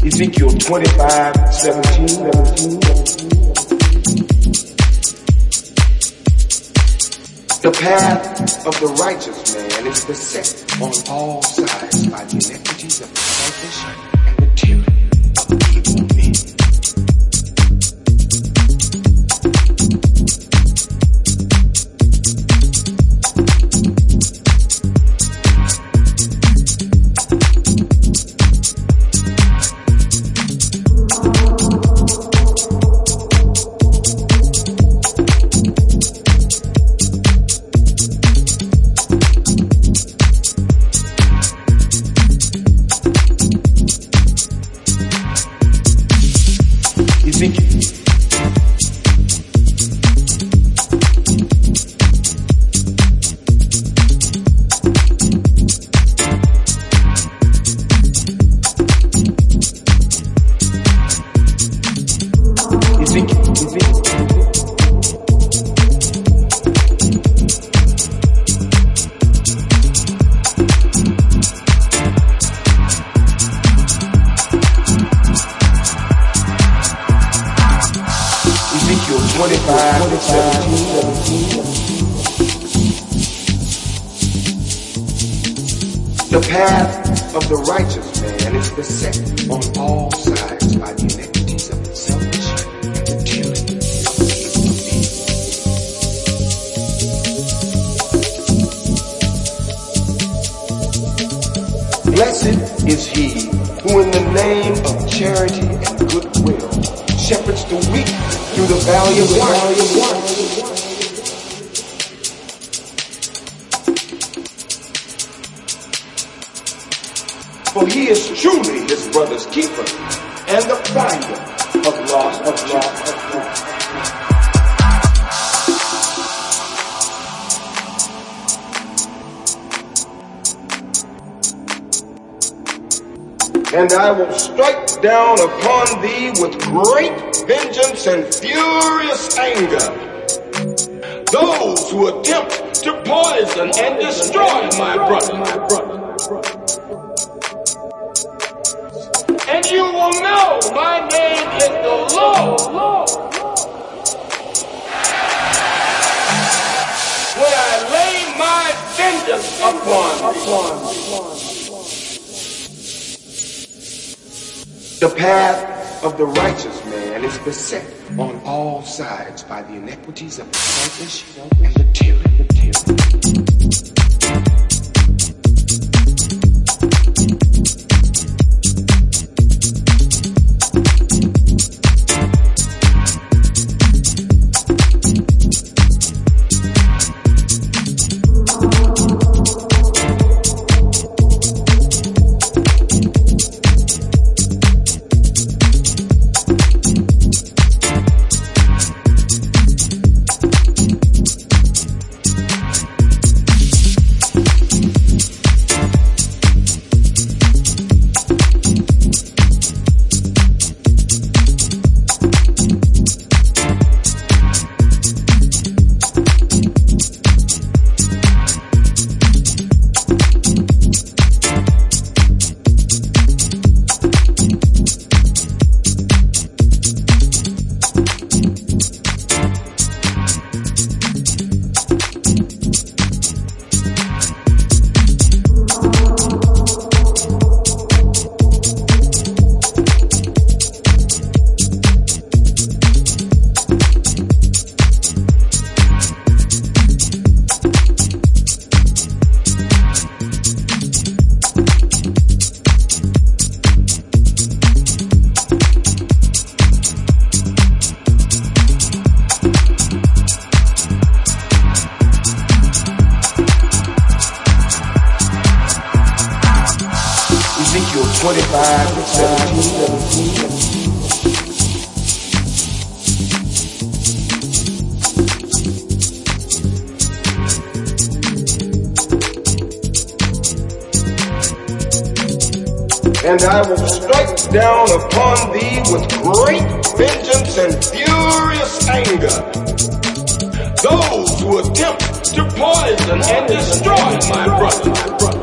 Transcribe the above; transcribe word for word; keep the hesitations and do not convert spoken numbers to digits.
Ezekiel twenty-five, seventeen, seventeen. The path of the righteous man is beset on all sides by the iniquities of the selfish and the tyranny of evil men. The path of the righteous man is beset on all sides by the iniquities of the selfish and the tyranny of evil men. Blessed is he who in the name of charity and goodwill shepherds the weak through the valley of life. For he is truly his brother's keeper and the finder of lost, of lost, of lost. And I will strike down upon thee with great vengeance and furious anger those who attempt to poison and destroy my brother, my brother. And you will know my name is the Lord when I lay my vengeance upon thee. The path of the righteous man is beset on all sides by the iniquities of the selfish and the tyranny. twenty-five, seventeen, seventeen. And I will strike down upon thee with great vengeance and furious anger those who attempt to poison and destroy my brother.